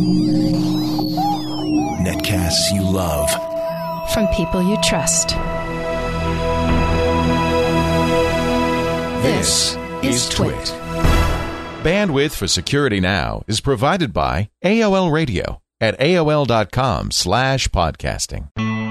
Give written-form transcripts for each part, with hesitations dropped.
Netcasts you love. From people you trust. This is Twit. Bandwidth for Security Now is provided by AOL Radio at AOL.com/podcasting.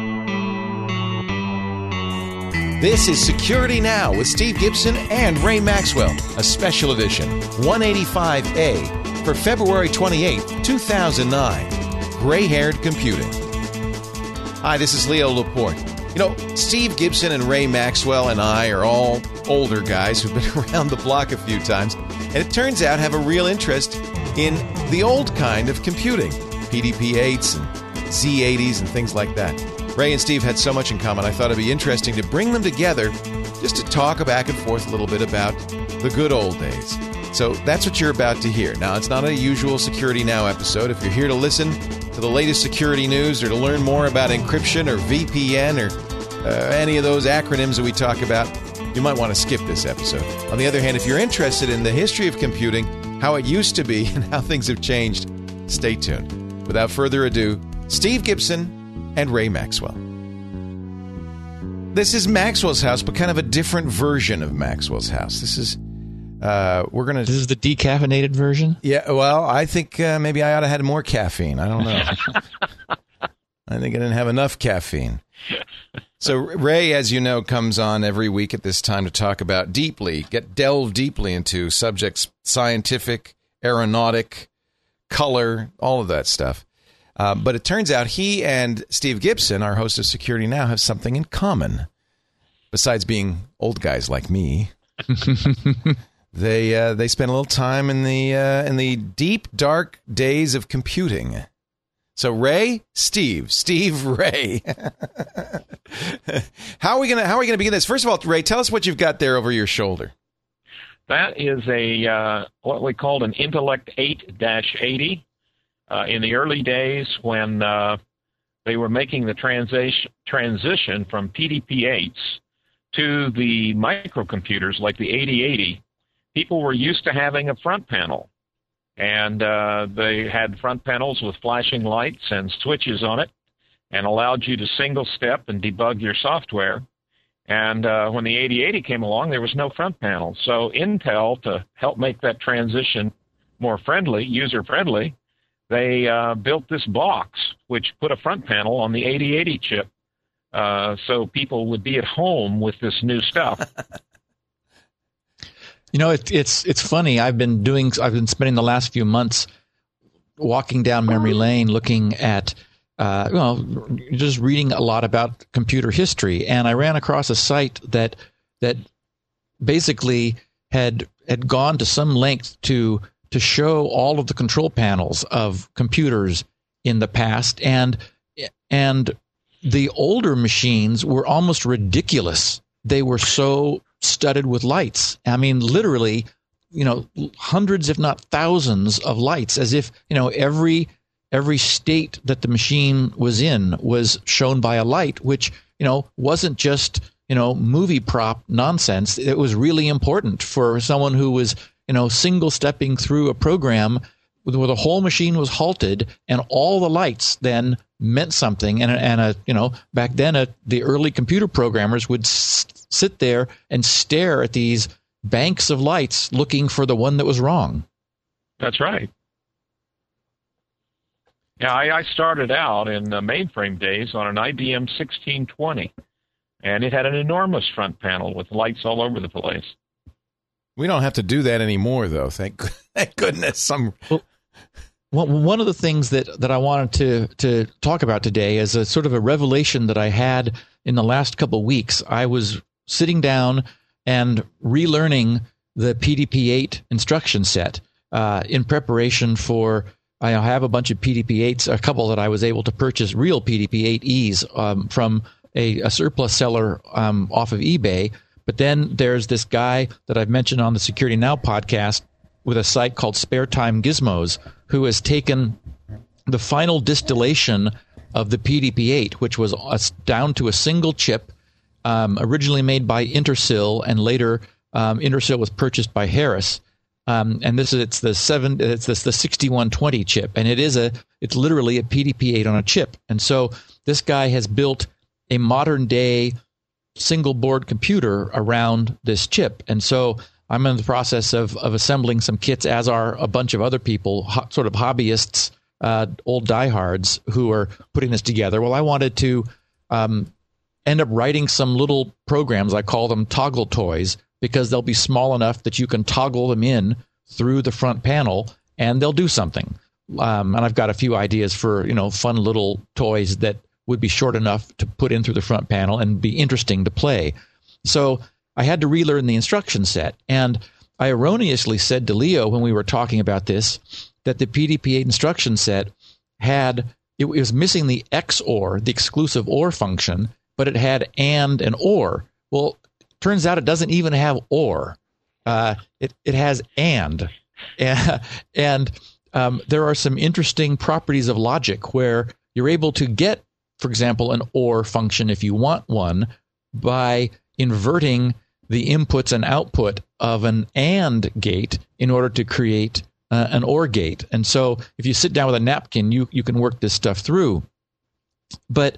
This is Security Now with Steve Gibson and Ray Maxwell, a special edition, 185A, for February 28, 2009. Gray-haired computing. Hi, this is Leo Laporte. You know, Steve Gibson and Ray Maxwell and I are all older guys who've been around the block a few times, and it turns out have a real interest in the old kind of computing, PDP-8s and Z80s and things like that. Ray and Steve had so much in common, I thought it'd be interesting to bring them together just to talk back and forth a little bit about the good old days. So that's what you're about to hear. Now, it's not a usual Security Now episode. If you're here to listen to the latest security news or to learn more about encryption or VPN or any of those acronyms that we talk about, you might want to skip this episode. On the other hand, if you're interested in the history of computing, how it used to be, and how things have changed, stay tuned. Without further ado, Steve Gibson and Ray Maxwell. This is Maxwell's House, but kind of a different version of Maxwell's House. This is This is the decaffeinated version? Yeah, well, I think maybe I ought to have had more caffeine. I don't know. I think I didn't have enough caffeine. So Ray, as you know, comes on every week at this time to talk about delve deeply into subjects, scientific, aeronautic, color, all of that stuff. But it turns out he and Steve Gibson, our host of Security Now, have something in common. Besides being old guys like me, they spent a little time in the deep, dark days of computing. So Ray, Steve, Ray. How are we gonna begin this? First of all, Ray, tell us what you've got there over your shoulder. That is a what we called an Intellect 8-80. In the early days when they were making the transition from PDP-8s to the microcomputers like the 8080, people were used to having a front panel. And they had front panels with flashing lights and switches on it and allowed you to single step and debug your software. And when the 8080 came along, there was no front panel. So Intel, to help make that transition more friendly, user-friendly, they built this box, which put a front panel on the 8080 chip, so people would be at home with this new stuff. You know, it's funny. I've been spending the last few months walking down memory lane, looking at, just reading a lot about computer history, and I ran across a site that basically had gone to some length to show all of the control panels of computers in the past, and the older machines were almost ridiculous. They were so studded with lights. I mean, literally, hundreds, if not thousands of lights, as if, every state that the machine was in was shown by a light, which, wasn't just, movie prop nonsense. It was really important for someone who was, single stepping through a program where the whole machine was halted and all the lights then meant something. And back then, the early computer programmers would sit there and stare at these banks of lights looking for the one that was wrong. That's right. Yeah, I started out in the mainframe days on an IBM 1620, and it had an enormous front panel with lights all over the place. We don't have to do that anymore, though. Thank goodness. Well, one of the things that I wanted to talk about today is a sort of a revelation that I had in the last couple of weeks. I was sitting down and relearning the PDP-8 instruction set in preparation for. I have a bunch of PDP-8s, a couple that I was able to purchase real PDP-8Es from a surplus seller off of eBay. But then there's this guy that I've mentioned on the Security Now podcast with a site called Spare Time Gizmos, who has taken the final distillation of the PDP-8, which was down to a single chip, originally made by Intersil, and later Intersil was purchased by Harris. and it's the 6120 chip, and it's literally a PDP-8 on a chip. And so this guy has built a modern day single board computer around this chip. And so I'm in the process of assembling some kits, as are a bunch of other people, sort of hobbyists, old diehards who are putting this together. Well, I wanted to end up writing some little programs. I call them toggle toys, because they'll be small enough that you can toggle them in through the front panel and they'll do something. And I've got a few ideas for, fun little toys that would be short enough to put in through the front panel and be interesting to play. So I had to relearn the instruction set. And I erroneously said to Leo when we were talking about this that the PDP-8 instruction set it was missing the XOR, the exclusive OR function, but it had and OR. Well, turns out it doesn't even have OR. It has and. And there are some interesting properties of logic where you're able to get, for example, an OR function if you want one by inverting the inputs and output of an AND gate in order to create an OR gate. And so if you sit down with a napkin, you can work this stuff through. But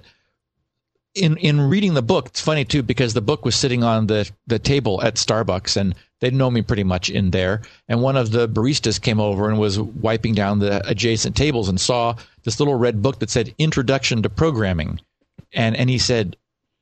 in reading the book, it's funny too, because the book was sitting on the table at Starbucks, and they'd know me pretty much in there. And one of the baristas came over and was wiping down the adjacent tables and saw this little red book that said Introduction to Programming. And he said,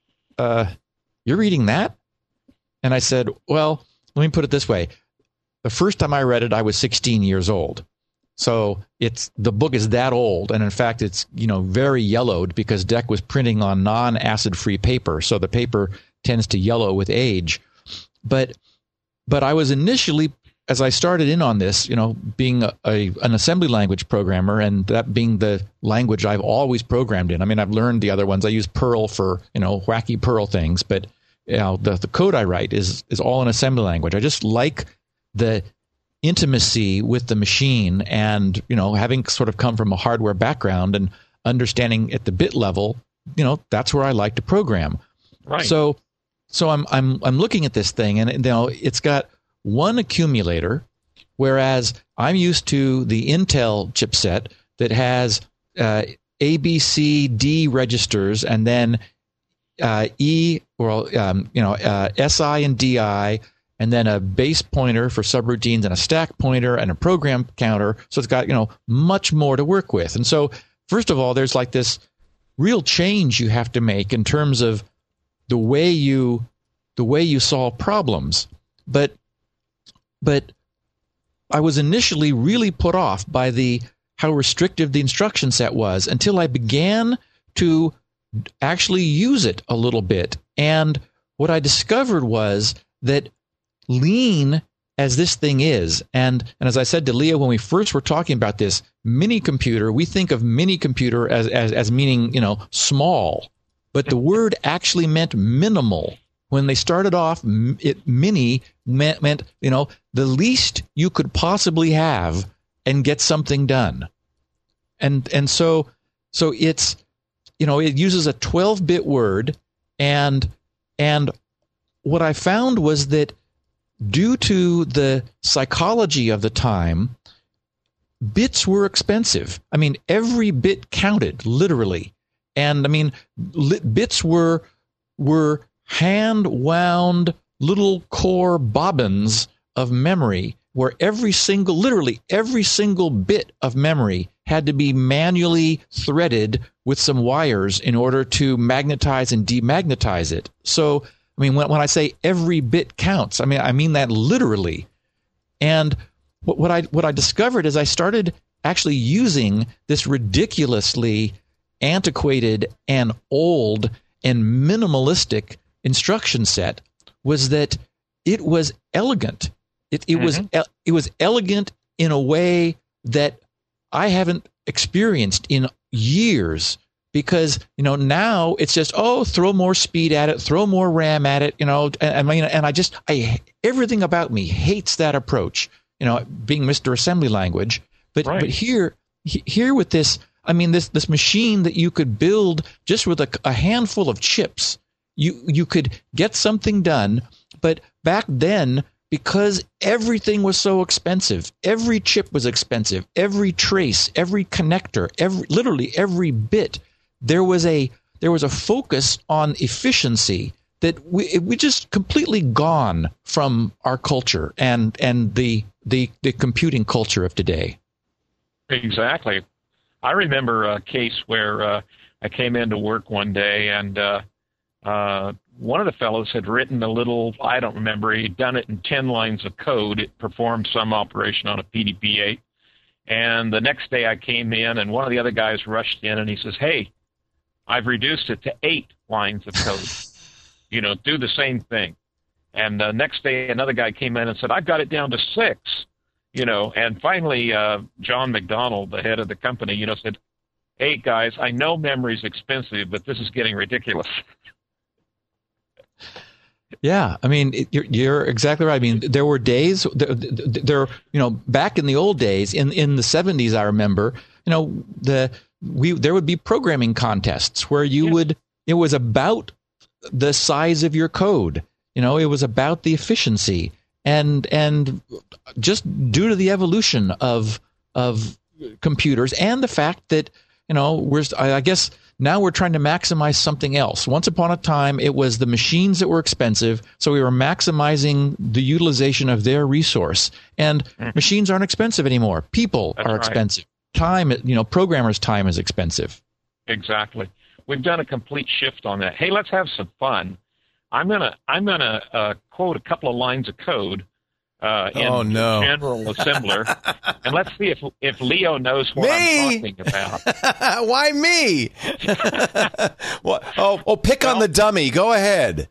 you're reading that? And I said, well, let me put it this way. The first time I read it, I was 16 years old. So the book is that old, and in fact, it's very yellowed because DEC was printing on non-acid-free paper, so the paper tends to yellow with age. But I was initially, as I started in on this, being an assembly language programmer, and that being the language I've always programmed in. I mean, I've learned the other ones. I use Perl for wacky Perl things, but the code I write is all in assembly language. I just like the intimacy with the machine, and having sort of come from a hardware background and understanding at the bit level, that's where I like to program. Right. So I'm looking at this thing, and it's got one accumulator, whereas I'm used to the Intel chipset that has A, B, C, D registers, and then SI and DI, and then a base pointer for subroutines and a stack pointer and a program counter. So it's got, much more to work with. And so, first of all, there's like this real change you have to make in terms of the way you solve problems. But I was initially really put off by how restrictive the instruction set was until I began to actually use it a little bit. And what I discovered was that lean as this thing is, and as I said to Leah when we first were talking about this, mini computer, we think of mini computer as meaning, small, but the word actually meant minimal. When they started off, mini meant the least you could possibly have and get something done. And so it's, it uses a 12-bit word, and what I found was that due to the psychology of the time, bits were expensive. I mean, every bit counted, literally. And I mean, bits were hand-wound little core bobbins of memory, where literally every single bit of memory had to be manually threaded with some wires in order to magnetize and demagnetize it. So, I mean, when I say every bit counts, I mean that literally. And what I discovered is I started actually using this ridiculously antiquated and old and minimalistic instruction set was that it was elegant. It was elegant in a way that I haven't experienced in years. Because, now it's just, throw more speed at it, throw more RAM at it, and everything about me hates that approach, being Mr. Assembly Language. But here with this, this machine that you could build just with a handful of chips, you could get something done. But back then, because everything was so expensive. Every chip was expensive. Every trace, every connector, literally every bit. There was a focus on efficiency that we just completely gone from our culture and the computing culture of today. Exactly. I remember a case where I came into work one day, and one of the fellows had written a little, I don't remember, he'd done it in 10 lines of code. It performed some operation on a PDP-8. And the next day I came in, and one of the other guys rushed in, and he says, "Hey, I've reduced it to 8 lines of code. Do the same thing." And the next day another guy came in and said, "I've got it down to 6. And finally, John McDonald, the head of the company, said, "Hey, guys, I know memory's expensive, but this is getting ridiculous." Yeah, I mean, you're exactly right. I mean, there were days, back in the old days, in the 70s, I remember, there would be programming contests where it was about the size of your code. It was about the efficiency. And just due to the evolution of computers and the fact that I guess now we're trying to maximize something else. Once upon a time, it was the machines that were expensive, so we were maximizing the utilization of their resource. And machines aren't expensive anymore. People are expensive. Time, programmers' time is expensive. Exactly. We've done a complete shift on that. Hey, let's have some fun. I'm gonna quote a couple of lines of code in General Assembler, and let's see if Leo knows what I'm talking about. Why me? Pick on the dummy. Go ahead.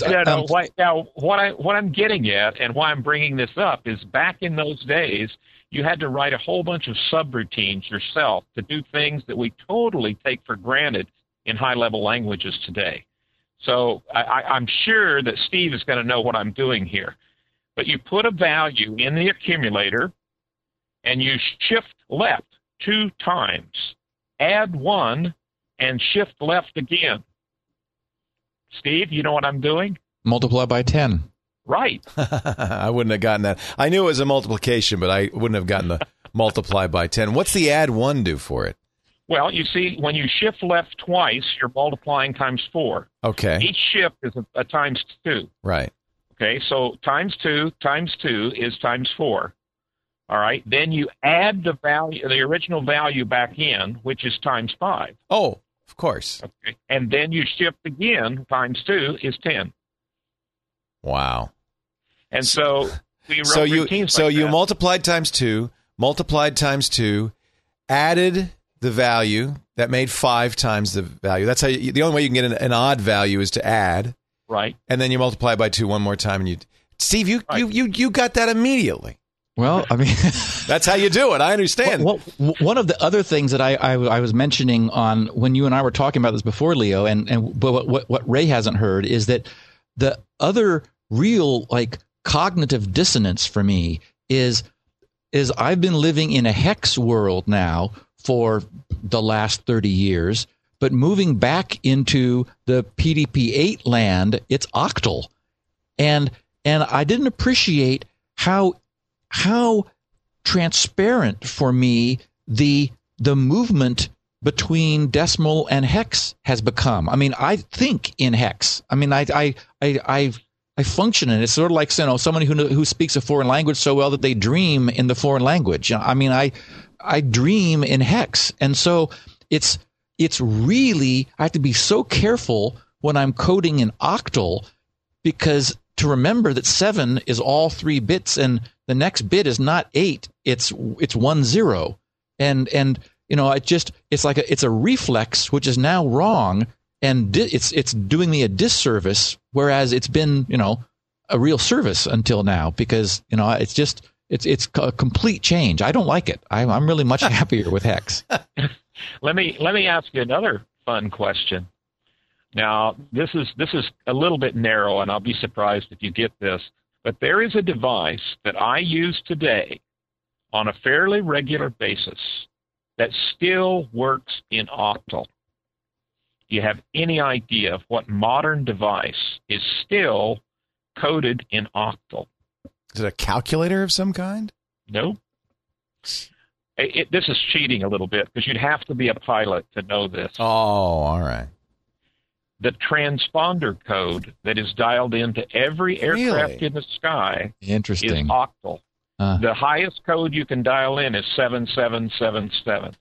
What I'm getting at, and why I'm bringing this up, is back in those days, you had to write a whole bunch of subroutines yourself to do things that we totally take for granted in high-level languages today. So I'm sure that Steve is going to know what I'm doing here. But you put a value in the accumulator, and you shift left 2 times, add 1, and shift left again. Steve, you know what I'm doing? Multiply by 10. Right. I wouldn't have gotten that. I knew it was a multiplication, but I wouldn't have gotten the multiply by 10. What's the add 1 do for it? Well, you see, when you shift left twice, you're multiplying times 4. Okay. Each shift is a times 2. Right. Okay, so times 2 is times 4. All right, then you add the original value back in, which is times 5. Oh, of course. Okay, and then you shift again, times 2 is 10. Wow. And so we wrote routines like you that. multiplied times 2, added the value that made 5 times the value. That's how the only way you can get an odd value is to add. Right. And then you multiply by 2 one more time, and Steve, you got that immediately. Well, I mean, that's how you do it. I understand. One of the other things that I was mentioning on when you and I were talking about this before, Leo, but what Ray hasn't heard is that the other real cognitive dissonance for me is I've been living in a hex world now for the last 30 years. But moving back into the PDP-8 land, it's octal, and I didn't appreciate how transparent for me the movement between decimal and hex has become. I mean, I think in hex. I mean, I function in it. It's sort of like somebody who speaks a foreign language so well that they dream in the foreign language. I mean, I dream in hex, and so it's really, I have to be so careful when I'm coding in octal, because to remember that 7 is all 3 bits and the next bit is not 8, it's 1 0. And it's a reflex, which is now wrong, and it's doing me a disservice, whereas it's been, a real service until now, because, it's a complete change. I don't like it. I'm really much happier with hex. Let me ask you another fun question. Now, this is a little bit narrow, and I'll be surprised if you get this, but there is a device that I use today on a fairly regular basis that still works in octal. Do you have any idea of what modern device is still coded in octal? Is it a calculator of some kind? No. This is cheating a little bit because you'd have to be a pilot to know this. Oh, all right. The transponder code that is dialed into every aircraft in the sky is Interesting. octal. The highest code you can dial in is 7777.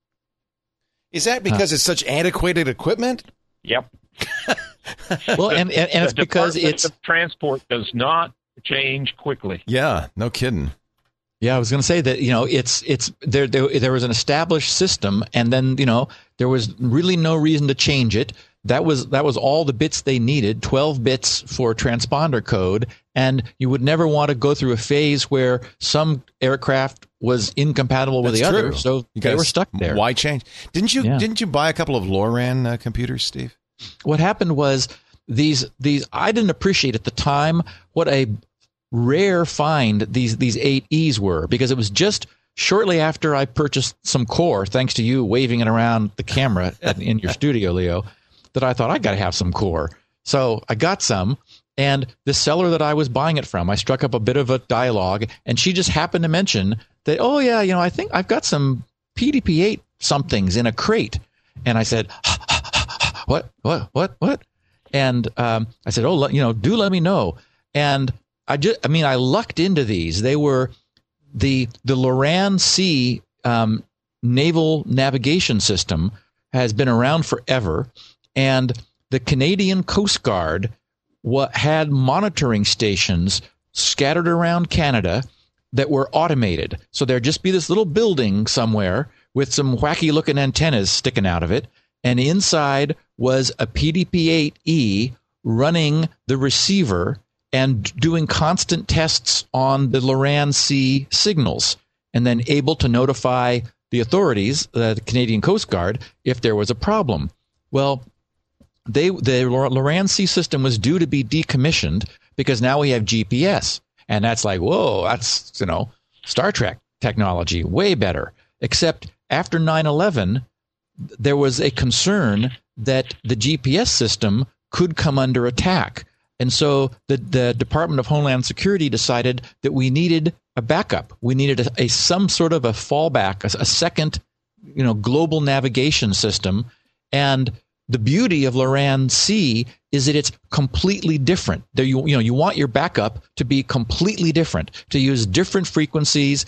Is that because it's such antiquated equipment? Yep. Well, and it's because Department of Transport does not change quickly. Yeah, no kidding. Yeah, I was going to say that, it's there was an established system, and then, there was really no reason to change it. That was all the bits they needed, 12 bits for transponder code, and you would never want to go through a phase where some aircraft was incompatible with the other, so they were stuck there. Why change? Didn't you buy a couple of LORAN computers, Steve? What happened was these I didn't appreciate at the time what a rare find these 8Es were, because it was just shortly after I purchased some core, thanks to you waving it around the camera in your studio, Leo, that I thought I got to have some core. So I got some, and the seller that I was buying it from, I struck up a bit of a dialogue, and she just happened to mention that, oh yeah, I think I've got some PDP-8 somethings in a crate. And I said, what? And I said, oh, do let me know. And I lucked into these. They were the LORAN-C naval navigation system has been around forever, and the Canadian Coast Guard had monitoring stations scattered around Canada that were automated. So there'd just be this little building somewhere with some wacky-looking antennas sticking out of it, and inside was a PDP-8E running the receiver and doing constant tests on the LORAN-C signals, and then able to notify the authorities, the Canadian Coast Guard, if there was a problem. Well, the LORAN-C system was due to be decommissioned because now we have GPS, and that's like, whoa, that's Star Trek technology, way better. Except after 9/11, there was a concern that the GPS system could come under attack. And so the Department of Homeland Security decided that we needed a backup. We needed some sort of a fallback, a second, global navigation system. And the beauty of LORAN-C is that it's completely different. You want your backup to be completely different, to use different frequencies.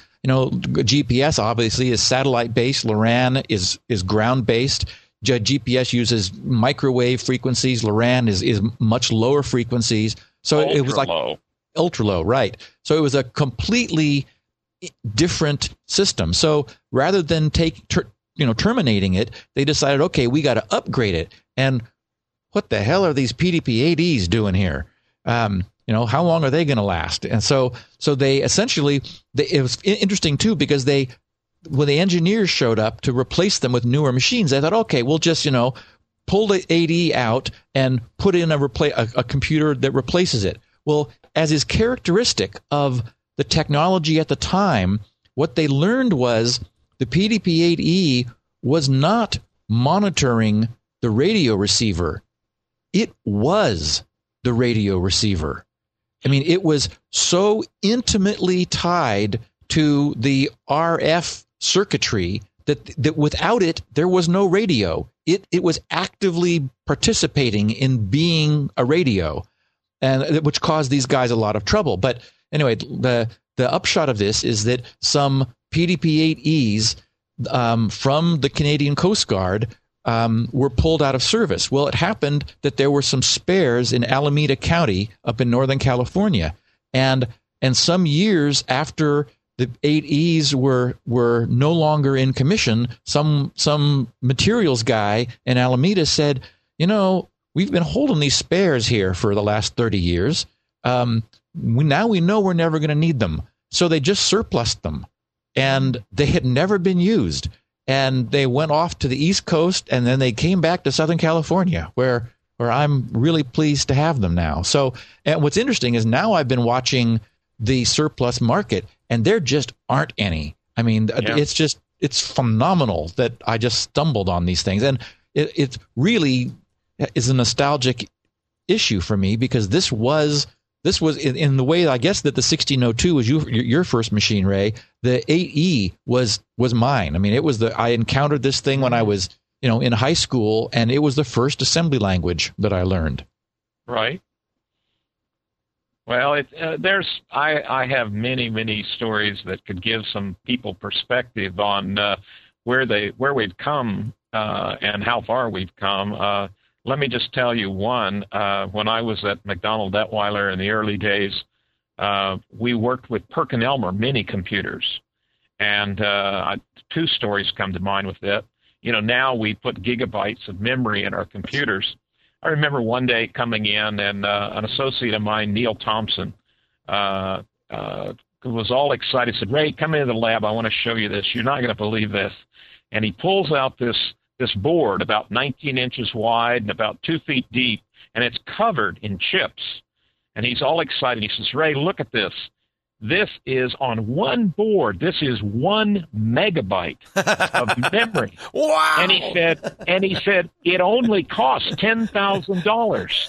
GPS obviously is satellite-based. LORAN is ground-based. GPS uses microwave frequencies. LORAN is much lower frequencies. So it was like ultra low, right? So it was a completely different system. So rather than terminating it, they decided, okay, we got to upgrade it. And what the hell are these PDP-8Es doing here? How long are they going to last? And so they essentially, it was interesting too, because when the engineers showed up to replace them with newer machines, they thought, okay, we'll just, pull the 8E out and put in a computer that replaces it. Well, as is characteristic of the technology at the time, what they learned was the PDP-8E was not monitoring the radio receiver. It was the radio receiver. I mean, it was so intimately tied to the RF circuitry that without it, there was no radio. It was actively participating in being a radio, and which caused these guys a lot of trouble. But anyway, the upshot of this is that some PDP-8Es from the Canadian Coast Guard were pulled out of service. Well, it happened that there were some spares in Alameda County up in Northern California, and some years after the 8Es were no longer in commission, some materials guy in Alameda said, we've been holding these spares here for the last 30 years. Now we know we're never going to need them. So they just surplused them, and they had never been used. And they went off to the East Coast, and then they came back to Southern California, where I'm really pleased to have them now. So, and what's interesting is now I've been watching the surplus market, and there just aren't any. I mean, it's phenomenal that I just stumbled on these things. And it really is a nostalgic issue for me, because this was this was in the way, I guess, that the 1602 was your first machine, Ray. The 8E was mine. I mean, I encountered this thing when I was, in high school, and it was the first assembly language that I learned. Right. Well, I have many stories that could give some people perspective on where we've come and how far we've come. Let me just tell you one. When I was at McDonnell Detweiler in the early days, we worked with PerkinElmer mini computers, and two stories come to mind with that. Now we put gigabytes of memory in our computers. I remember one day coming in, and an associate of mine, Neil Thompson, was all excited, said, "Ray, come into the lab. I want to show you this. You're not going to believe this." And he pulls out this board about 19 inches wide and about 2 feet deep, and it's covered in chips. And he's all excited. He says, "Ray, look at this. This is on one board. This is 1 megabyte of memory." Wow! And he said, it only costs $10,000.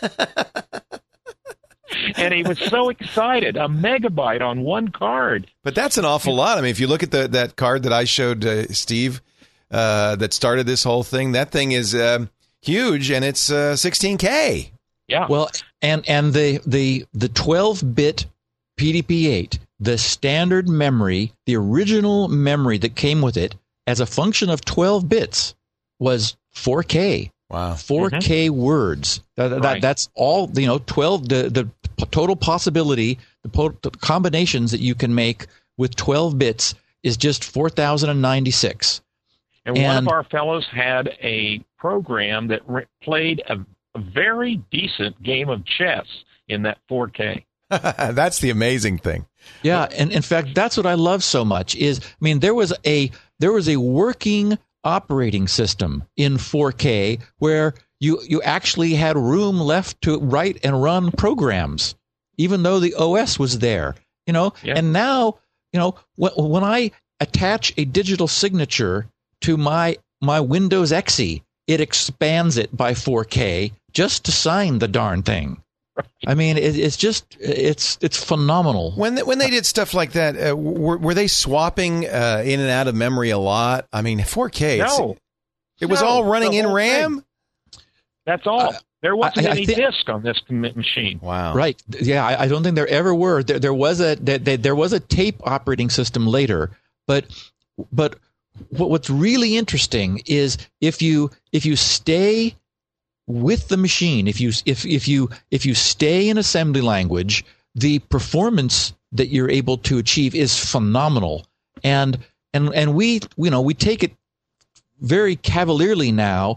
And he was so excited, a megabyte on one card. But that's an awful lot. I mean, if you look at that card that I showed Steve, that started this whole thing, that thing is huge, and it's 16K. Yeah. Well, and the 12-bit PDP-8, the standard memory, the original memory that came with it as a function of 12 bits was 4K. Wow. 4K words. That's all, 12, the total possibility, the combinations that you can make with 12 bits is just 4,096. And one of our fellows had a program that played a very decent game of chess in that 4K. That's the amazing thing. Yeah, and in fact, that's what I love so much is, there was a working operating system in 4K where you actually had room left to write and run programs, even though the OS was there. Yeah. And now, when I attach a digital signature to my Windows XE, it expands it by 4K just to sign the darn thing. I mean, it's phenomenal. When they did stuff like that, were they swapping in and out of memory a lot? I mean, 4K. No, it was all running in RAM. Thing. That's all. There wasn't any disk on this machine. Wow. Right. Yeah, I don't think there ever were. There was a tape operating system later, but what's really interesting is if you stay with the machine, if you stay in assembly language, the performance that you're able to achieve is phenomenal. And we take it very cavalierly now.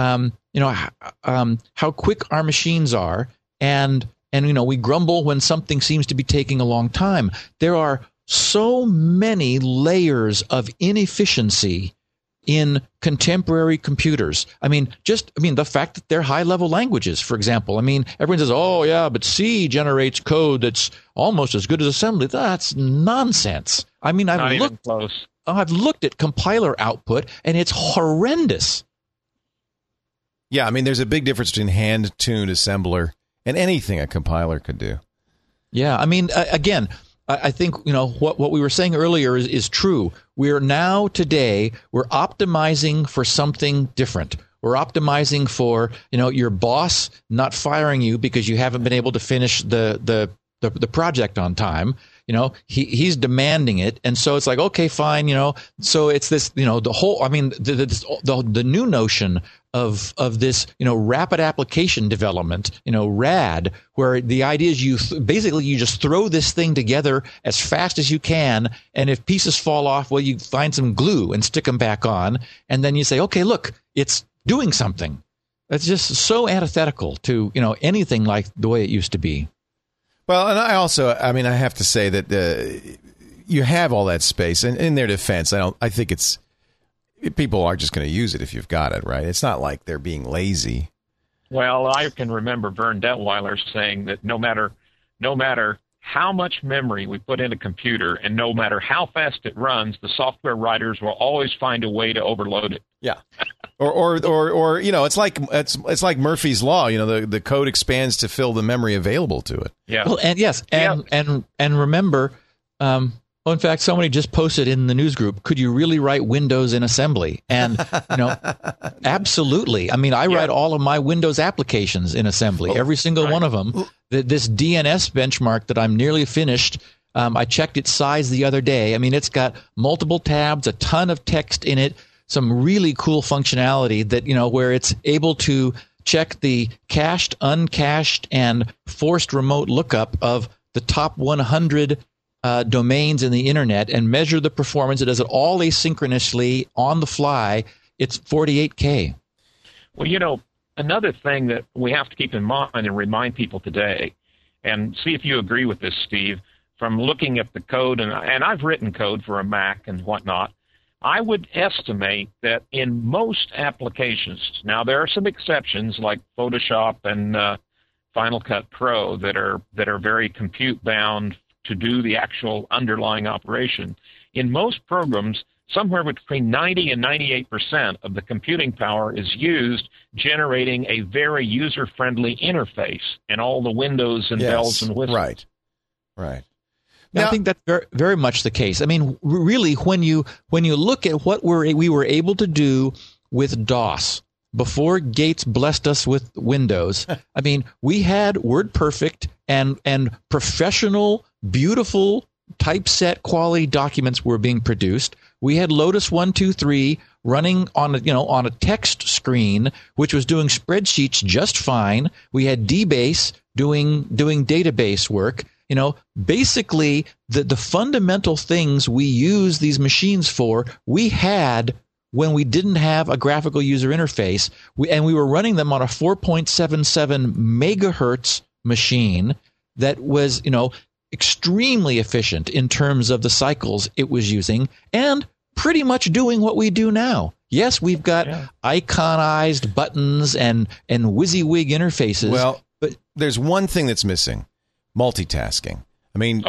How quick our machines are, and we grumble when something seems to be taking a long time. There are so many layers of inefficiency in contemporary computers. The fact that they're high-level languages, for example. Everyone says, "Oh, yeah, but C generates code that's almost as good as assembly." That's nonsense. I've looked at compiler output, and it's horrendous. Yeah, there's a big difference between hand-tuned assembler and anything a compiler could do. Yeah, again, I think what we were saying earlier is true. We're optimizing for something different. We're optimizing for your boss not firing you because you haven't been able to finish the project on time. He's demanding it, and so it's like, okay, fine. So it's this the whole. The new notion of this rapid application development, RAD, where the idea is you just throw this thing together as fast as you can, and if pieces fall off, well, you find some glue and stick them back on, and then you say, okay, look, it's doing something. That's just so antithetical to anything like the way it used to be. Well, and I also, I have to say that you have all that space, and in their defense, I think people are just going to use it if you've got it, right? It's not like they're being lazy. Well, I can remember Vern Detweiler saying that no matter how much memory we put in a computer and no matter how fast it runs, the software writers will always find a way to overload it. Yeah. Or it's like Murphy's Law. The code expands to fill the memory available to it. Yeah. Well, and remember, in fact, somebody just posted in the news group, could you really write Windows in assembly? And, absolutely. I mean, I write all of my Windows applications in assembly, every single one of them. This DNS benchmark that I'm nearly finished, I checked its size the other day. I mean, it's got multiple tabs, a ton of text in it, some really cool functionality that, where it's able to check the cached, uncached, and forced remote lookup of the top 100 domains in the internet and measure the performance. It does it all asynchronously on the fly. It's 48K. Well, another thing that we have to keep in mind and remind people today, and see if you agree with this, Steve, from looking at the code, and I've written code for a Mac and whatnot, I would estimate that in most applications, now there are some exceptions like Photoshop and Final Cut Pro that are very compute bound to do the actual underlying operation. In most programs, somewhere between 90 and 98% of the computing power is used generating a very user-friendly interface and all the windows and bells and whistles. Right. Now, I think that's very, very much the case. I mean, really, when you look at what we were able to do with DOS before Gates blessed us with Windows, I mean, we had WordPerfect and professional, beautiful typeset quality documents were being produced. We had Lotus 1-2-3 running on a text screen, which was doing spreadsheets just fine. We had DBase doing database work. Basically the fundamental things we use these machines for, we had when we didn't have a graphical user interface. We were running them on a 4.77 megahertz machine that was, extremely efficient in terms of the cycles it was using and pretty much doing what we do now. Yes, we've got iconized buttons and WYSIWYG interfaces. Well, but there's one thing that's missing. Multitasking. I mean,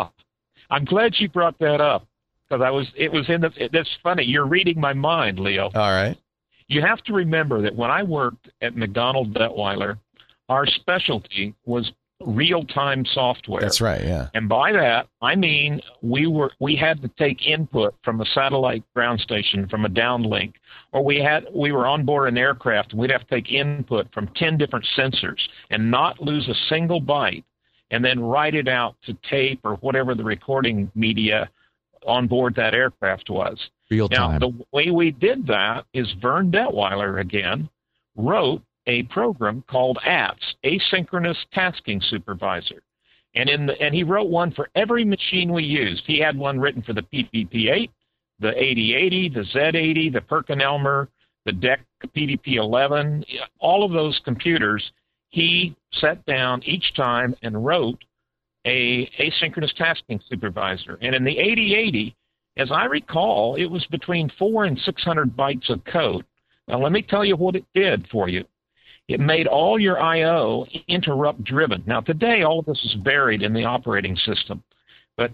I'm glad you brought that up because that's funny. You're reading my mind, Leo. All right. You have to remember that when I worked at McDonald Detweiler, our specialty was real-time software. That's right, yeah. And by that, I mean we had to take input from a satellite ground station, from a downlink, or we were on board an aircraft, and we'd have to take input from 10 different sensors and not lose a single byte, and then write it out to tape or whatever the recording media on board that aircraft was. Real time. Now, the way we did that is Vern Detweiler, again, wrote a program called ATS, Asynchronous Tasking Supervisor. And he wrote one for every machine we used. He had one written for the PDP-8, the 8080, the Z80, the PerkinElmer, the DEC PDP-11, all of those computers. He sat down each time and wrote a asynchronous tasking supervisor. And in the 8080, as I recall, it was between 400 and 600 bytes of code. Now, let me tell you what it did for you. It made all your I.O. interrupt-driven. Now, today, all of this is buried in the operating system. But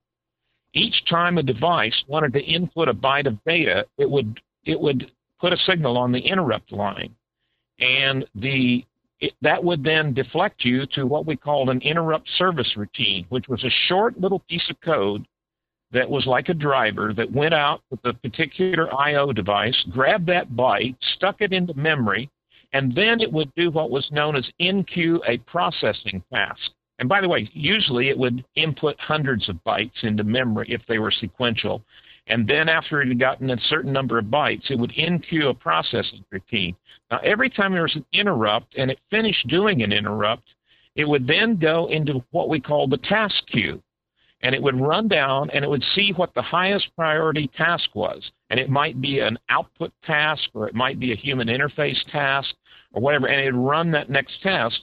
each time a device wanted to input a byte of data, it would put a signal on the interrupt line. And that would then deflect you to what we called an interrupt service routine, which was a short little piece of code that was like a driver that went out with a particular I.O. device, grabbed that byte, stuck it into memory, and then it would do what was known as in-queue a processing task. And by the way, usually it would input hundreds of bytes into memory if they were sequential. And then after it had gotten a certain number of bytes, it would in-queue a processing routine. Now, every time there was an interrupt and it finished doing an interrupt, it would then go into what we call the task queue. And it would run down and it would see what the highest priority task was. And it might be an output task or it might be a human interface task or whatever. And it would run that next task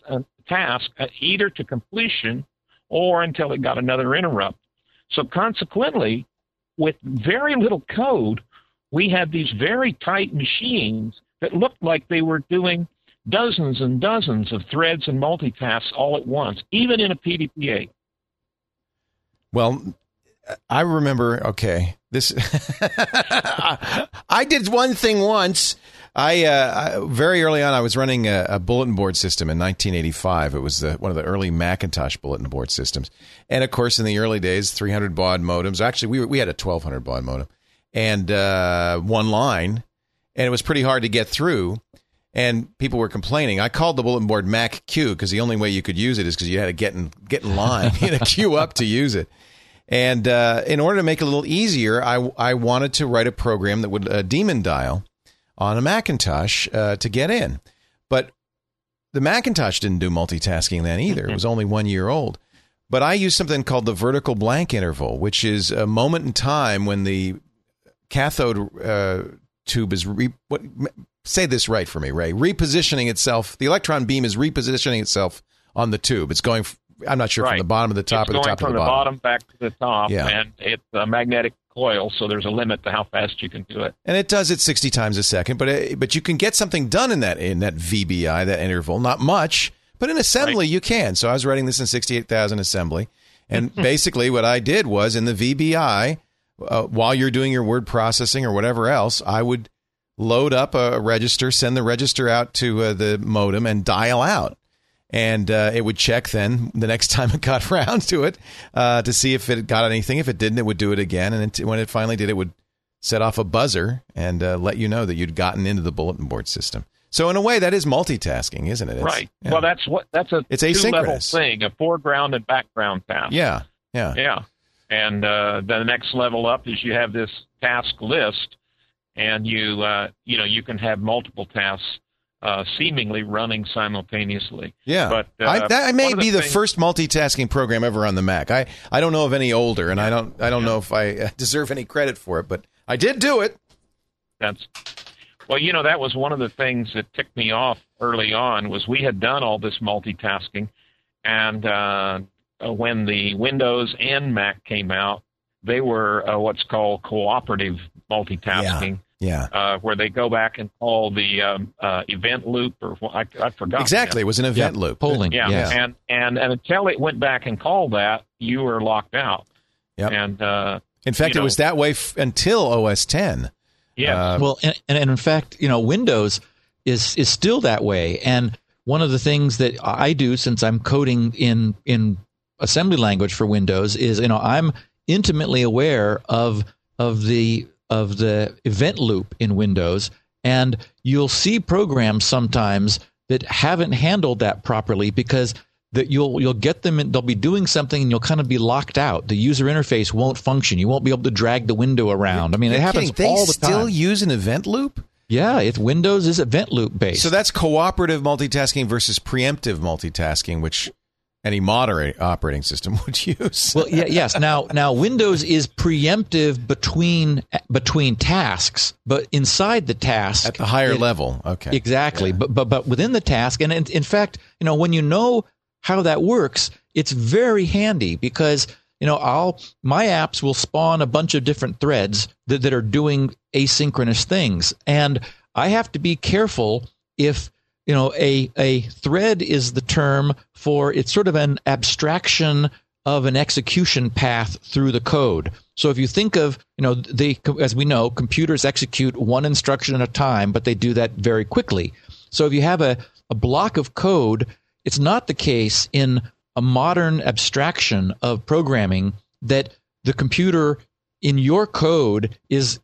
either to completion or until it got another interrupt. So consequently, with very little code, we had these very tight machines that looked like they were doing dozens and dozens of threads and multitasks all at once, even in a PDP-8. Well, I remember, this, I did one thing once. I very early on, I was running a bulletin board system in 1985. It was one of the early Macintosh bulletin board systems. And, of course, in the early days, 300 baud modems. Actually, we had a 1200 baud modem and one line, and it was pretty hard to get through. And people were complaining. I called the bulletin board Mac Q because the only way you could use it is because you had to get in line, queue up to use it. And in order to make it a little easier, I wanted to write a program that would daemon dial on a Macintosh to get in. But the Macintosh didn't do multitasking then either. It was only 1 year old. But I used something called the vertical blank interval, which is a moment in time when the cathode tube is say this right for me, Ray. Repositioning itself. The electron beam is repositioning itself on the tube. It's going, I'm not sure, from the bottom to the top or the top to the bottom. It's going from the bottom back to the top, yeah. And it's a magnetic coil, so there's a limit to how fast you can do it. And it does it 60 times a second, but you can get something done in that VBI, that interval. Not much, but in assembly you can. So I was writing this in 68,000 assembly, and basically what I did was in the VBI, while you're doing your word processing or whatever else, I would load up a register, send the register out to the modem, and dial out. And it would check then the next time it got around to it to see if it got anything. If it didn't, it would do it again. And when it finally did, it would set off a buzzer and let you know that you'd gotten into the bulletin board system. So in a way, that is multitasking, isn't it? Right. Yeah. Well, that's a it's two-level asynchronous thing, a foreground and background task. Yeah. And the next level up is you have this task list, and you can have multiple tasks seemingly running simultaneously. Yeah, but that may be the first multitasking program ever on the Mac. I don't know of any older, and I don't know if I deserve any credit for it, but I did do it. That was one of the things that ticked me off early on. Was we had done all this multitasking, and when the Windows and Mac came out, they were what's called cooperative multitasking. Yeah. Where they go back and call the event loop, or I forgot. Exactly, it was an event loop. Polling. Yeah. And until it went back and called that, you were locked out. Yep. And in fact, it was that way until OS 10. Yeah. Well, and in fact, Windows is still that way. And one of the things that I do, since I'm coding in assembly language for Windows, is I'm intimately aware of the event loop in Windows, and you'll see programs sometimes that haven't handled that properly because that you'll get them and they'll be doing something and you'll kind of be locked out. The user interface won't function. You won't be able to drag the window around. I mean, it happens all the time. They still use an event loop? Yeah, Windows is event loop based. So that's cooperative multitasking versus preemptive multitasking, which any modern operating system would use. Well, yes. Now Windows is preemptive between tasks, but inside the task at the higher level. Okay, exactly. Yeah. But within the task, and in fact, when you know how that works, it's very handy because my apps will spawn a bunch of different threads that are doing asynchronous things, and I have to be careful if. A thread is the term for, it's sort of an abstraction of an execution path through the code. So if you think of, as we know, computers execute one instruction at a time, but they do that very quickly. So if you have a block of code, it's not the case in a modern abstraction of programming that the computer in your code is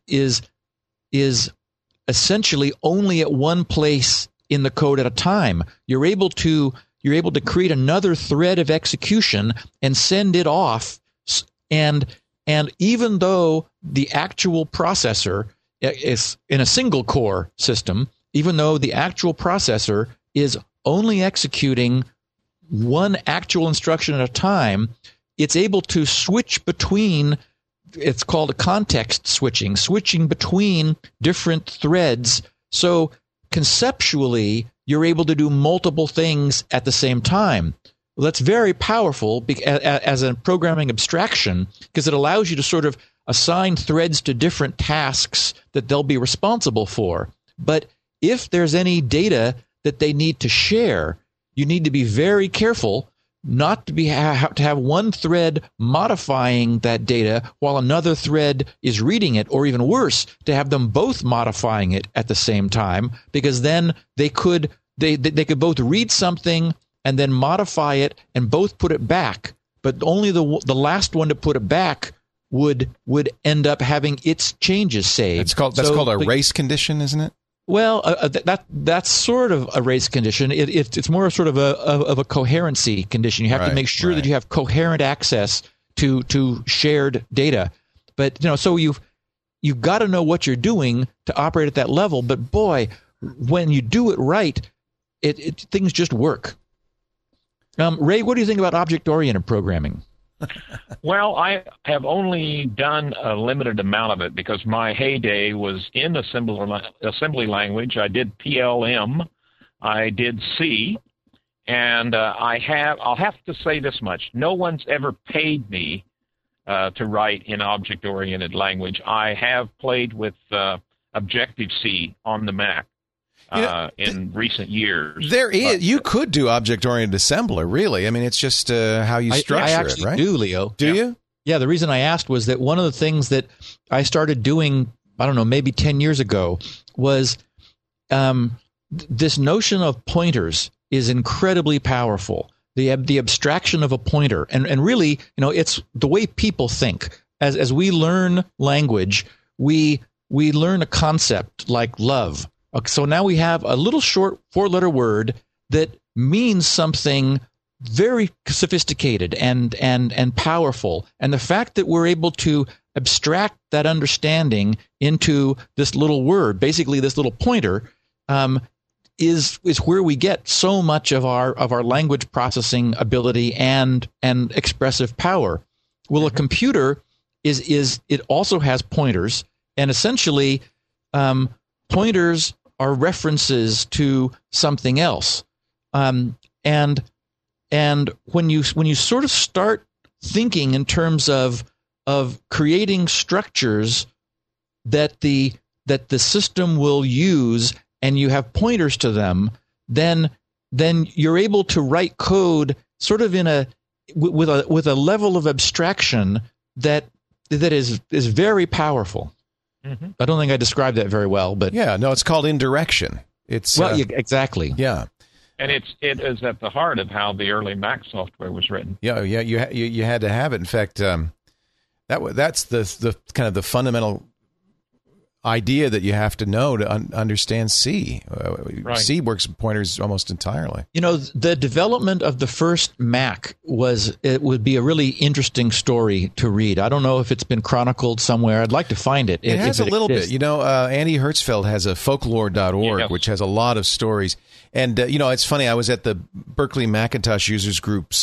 essentially only at one place in the code at a time. You're able to create another thread of execution and send it off, and even though the actual processor is in a single core system, even though the actual processor is only executing one actual instruction at a time, it's able to switch between, it's called a context switching between different threads. So conceptually, you're able to do multiple things at the same time. Well, that's very powerful as a programming abstraction because it allows you to sort of assign threads to different tasks that they'll be responsible for. But if there's any data that they need to share, you need to be very careful not to to have one thread modifying that data while another thread is reading it, or even worse, to have them both modifying it at the same time, because then they could both read something and then modify it and both put it back, but only the last one to put it back would end up having its changes saved. That's called a race condition, isn't it? Well, that's sort of a race condition. It's more sort of a coherency condition. You have to make sure that you have coherent access to shared data. But so you've got to know what you're doing to operate at that level. But boy, when you do it right, things just work. Ray, what do you think about object-oriented programming? Well, I have only done a limited amount of it because my heyday was in assembly language. I did PLM, I did C, and I'll have to say this much. No one's ever paid me to write in object-oriented language. I have played with Objective-C on the Mac. In recent years. You could do object-oriented assembler, really. I mean, it's just how you structure I actually it, right? do, Leo. Do you? Yeah, the reason I asked was that one of the things that I started doing, I don't know, maybe 10 years ago, was this notion of pointers is incredibly powerful. The abstraction of a pointer. And really, it's the way people think. As we learn language, we learn a concept like love. So now we have a little short 4-letter word that means something very sophisticated and powerful. And the fact that we're able to abstract that understanding into this little word, basically this little pointer, is where we get so much of our language processing ability and expressive power. Well, a computer it also has pointers, and essentially pointers are references to something else, and when you sort of start thinking in terms of creating structures that the system will use, and you have pointers to them, then you're able to write code sort of with a level of abstraction that is very powerful. Mm-hmm. I don't think I described that very well, but it's called indirection. It's exactly. Yeah, and it is at the heart of how the early Mac software was written. Yeah. You had to have it. In fact, that's the kind of the fundamental idea that you have to know to understand C. C works with pointers almost entirely. The development of the first Mac would be a really interesting story to read. I don't know if it's been chronicled somewhere. I'd like to find it. It has a little bit. Andy Hertzfeld has a folklore.org, which has a lot of stories. And, it's funny. I was at the Berkeley Macintosh Users Group's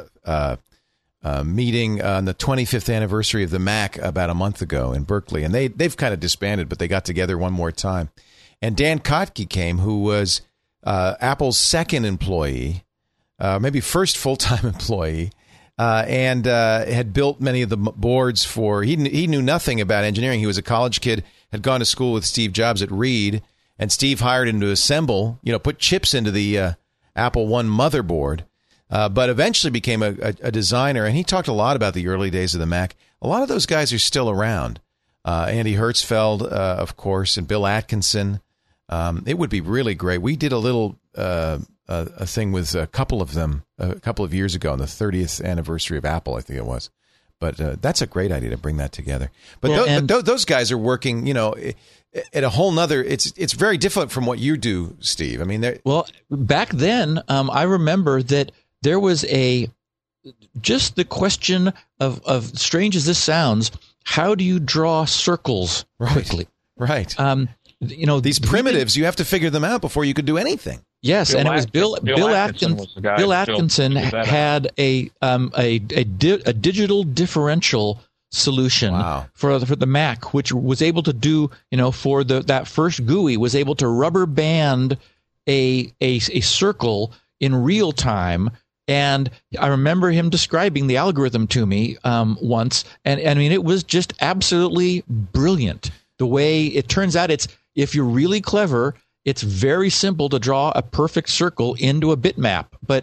meeting on the 25th anniversary of the Mac about a month ago in Berkeley, and they've kind of disbanded, but they got together one more time. And Dan Kotke came, who was Apple's second employee, maybe first full-time employee, and had built many of the boards for. He knew nothing about engineering. He was a college kid, had gone to school with Steve Jobs at Reed, and Steve hired him to assemble, put chips into the Apple I motherboard. But eventually became a designer, and he talked a lot about the early days of the Mac. A lot of those guys are still around. Andy Hertzfeld, of course, and Bill Atkinson. It would be really great. We did a little a thing with a couple of them a couple of years ago on the 30th anniversary of Apple, I think it was. But that's a great idea to bring that together. But those guys are working, at a whole nother. It's very different from what you do, Steve. I mean, back then, I remember that. There was just the question of strange as this sounds, how do you draw circles quickly? Right. These primitives, you have to figure them out before you could do anything. Yes, and it was Bill Atkinson had a digital differential solution for the Mac, which was able to do, for that first GUI, was able to rubber band a circle in real time. And I remember him describing the algorithm to me once, and I mean, it was just absolutely brilliant. The way it turns out, if you're really clever, it's very simple to draw a perfect circle into a bitmap. But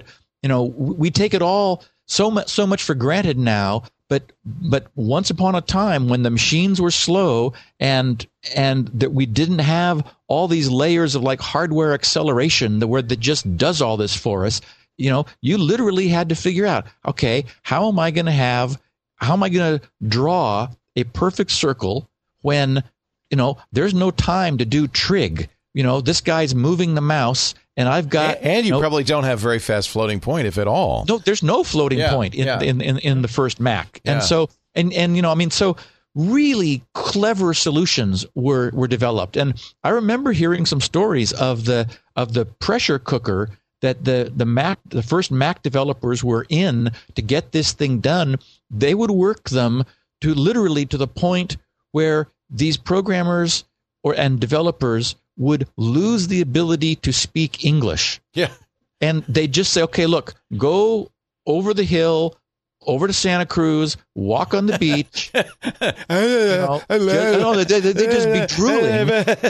we take it all so much for granted now. But once upon a time, when the machines were slow and that we didn't have all these layers of like hardware acceleration, that just does all this for us, you literally had to figure out, okay, how am I going to draw a perfect circle when there's no time to do trig. This guy's moving the mouse. And I've got, and you probably don't have very fast floating point, if at all. No, there's no floating point in the first Mac, and so so really clever solutions were developed. And I remember hearing some stories of the pressure cooker that the first Mac developers were in to get this thing done. They would work them to the point where these programmers and developers would lose the ability to speak English. Yeah. And they just say, okay, look, go over the hill, over to Santa Cruz, walk on the beach. They just be drooling.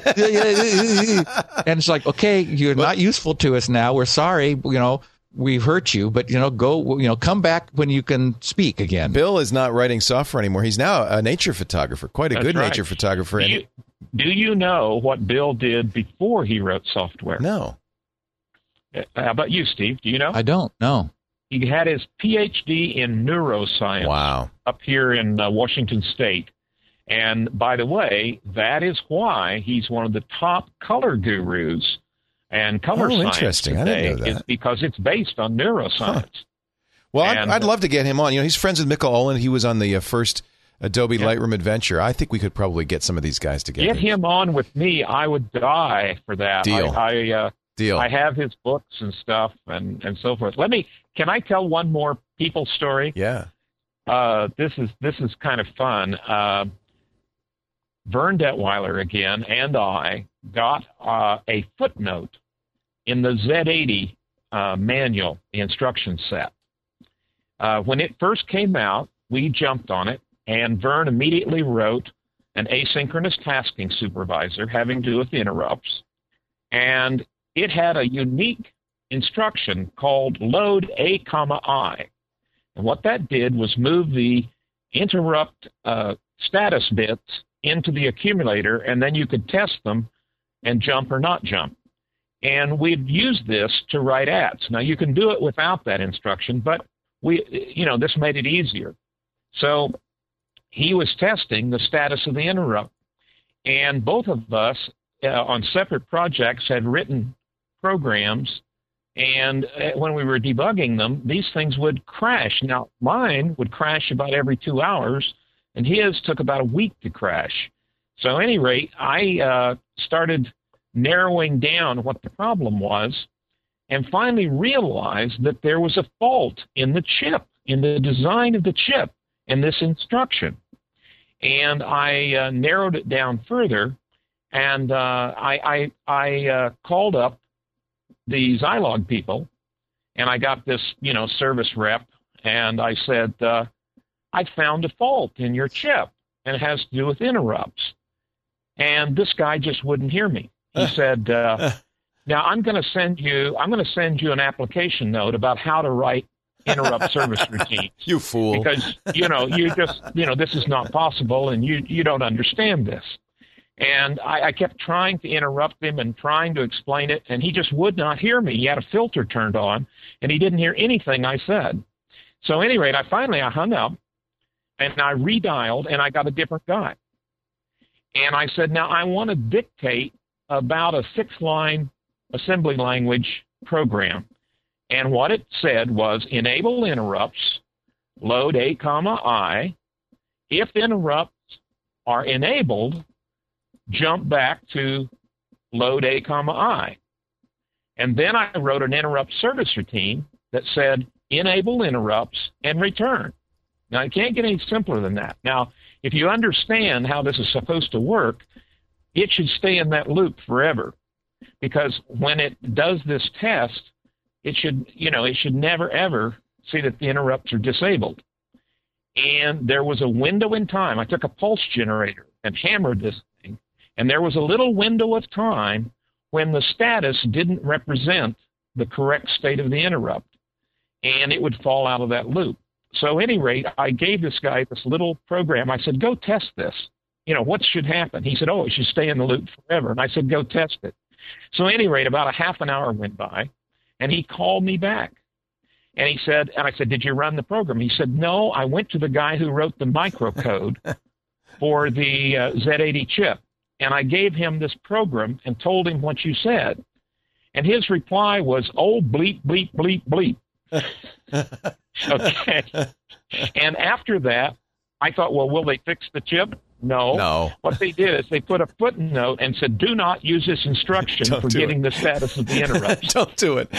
And it's like, okay, you're not useful to us now. We're sorry. We've hurt you, but go. Come back when you can speak again. Bill is not writing software anymore. He's now a nature photographer, quite a good right. nature photographer. Do you know what Bill did before he wrote software? No. How about you, Steve? Do you know? I don't know. He had his PhD in neuroscience. Wow. Up here in Washington State. And by the way, that is why he's one of the top color gurus and color science interesting. today. I didn't know that. Is because it's based on neuroscience. Huh. Well, I'd love to get him on. He's friends with Mikkel Olin. He was on the first Adobe Lightroom Adventure. I think we could probably get some of these guys together. Get him on with me. I would die for that. Deal. Deal. I have his books and stuff and so forth. Can I tell one more people story? Yeah. This is kind of fun. Vern Detweiler again and I got a footnote in the Z80 manual, the instruction set. When it first came out, we jumped on it, and Vern immediately wrote an asynchronous tasking supervisor having to do with interrupts. And it had a unique instruction called load A, I. And what that did was move the interrupt status bits into the accumulator, and then you could test them and jump or not jump. And we'd use this to write ads. Now, you can do it without that instruction, but this made it easier. So he was testing the status of the interrupt. And both of us on separate projects had written programs, and when we were debugging them, these things would crash. Now, mine would crash about every 2 hours, and his took about a week to crash. So at any rate, I started narrowing down what the problem was and finally realized that there was a fault in the chip, in the design of the chip, in this instruction. And I narrowed it down further, and I called up the Zilog people, and I got this, service rep, and I said, I found a fault in your chip, and it has to do with interrupts. And this guy just wouldn't hear me. He said, now I'm going to send you an application note about how to write interrupt service routines. You fool. Because, this is not possible, and you don't understand this. And I kept trying to interrupt him and trying to explain it, and he just would not hear me. He had a filter turned on, and he didn't hear anything I said. So at any rate, I hung up, and I redialed, and I got a different guy. And I said, now I want to dictate about a 6-line assembly language program. And what it said was enable interrupts, load A, I. If interrupts are enabled, jump back to load A, I. And then I wrote an interrupt service routine that said enable interrupts and return. Now, it can't get any simpler than that. Now, if you understand how this is supposed to work, it should stay in that loop forever. Because when it does this test, it should never, ever see that the interrupts are disabled. And there was a window in time. I took a pulse generator and hammered this thing, and there was a little window of time when the status didn't represent the correct state of the interrupt. and it would fall out of that loop. So at any rate, I gave this guy this little program. I said, go test this. What should happen? He said, it should stay in the loop forever. And I said, go test it. So at any rate, about a half an hour went by, and he called me back. And I said, did you run the program? He said, no, I went to the guy who wrote the microcode for the Z80 chip. And I gave him this program and told him what you said. And his reply was, oh, bleep, bleep, bleep, bleep. Okay. And after that, I thought, well, will they fix the chip? No. What they did is they put a footnote and said, do not use this instruction for getting the status of the interrupt. Don't do it.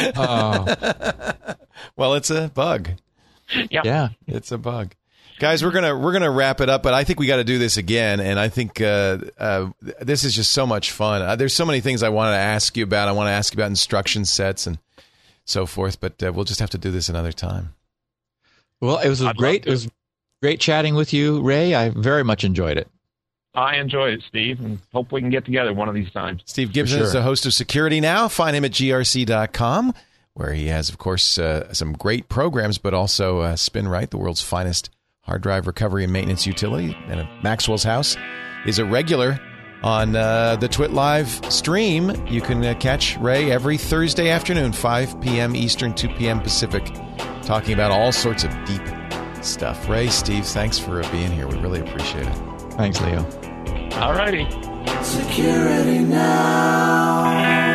Well, it's a bug. Yeah. It's a bug. Guys, we're gonna wrap it up, but I think we got to do this again, and I think this is just so much fun. There's so many things I wanted to ask you about. I want to ask you about instruction sets and so forth, but we'll just have to do this another time. Well, it was great. It was great chatting with you, Ray. I very much enjoyed it. I enjoyed it, Steve, and hope we can get together one of these times. Steve Gibson is the host of Security Now. Find him at grc.com, where he has, of course, some great programs, but also SpinRite, the world's finest hard drive recovery and maintenance utility. And at Maxwell's House is a regular on the Twit Live stream. You can catch Ray every Thursday afternoon, 5 p.m. Eastern, 2 p.m. Pacific, talking about all sorts of deep stuff. Ray, Steve, thanks for being here. We really appreciate it. Thanks, Leo. All righty. Security Now.